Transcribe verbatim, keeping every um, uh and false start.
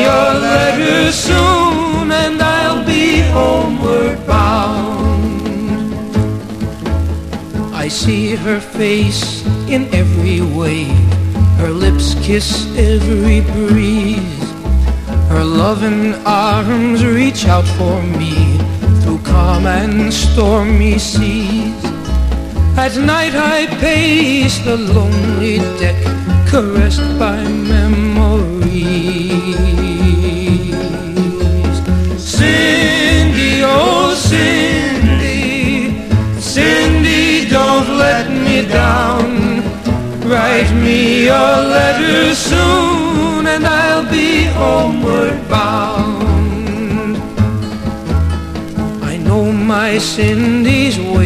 a letter soon, and I'll be homeward bound. I see her face in every wave, her lips kiss every breeze, her loving arms reach out for me through calm and stormy seas. At night I pace the lonely deck, caressed by memories. Cindy, oh Cindy, Cindy, don't let me down. Write me a letter soon, and I'll be homeward bound. I know my Cindy's way